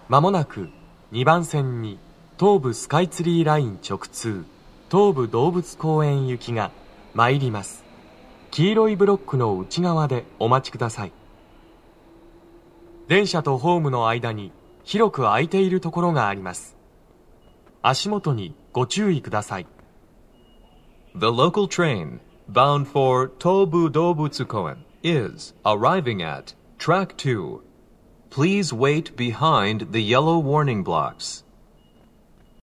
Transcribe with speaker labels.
Speaker 1: まもなく2番線に東武スカイツリーライン直通東武動物公園行きが参ります。黄色いブロックの内側でお待ちください。電車とホームの間に広く空いているところがあります。足元にご注意ください。
Speaker 2: The local train bound for Tobu Dobutsukoen is arriving at track 2. Please wait behind the yellow warning blocks.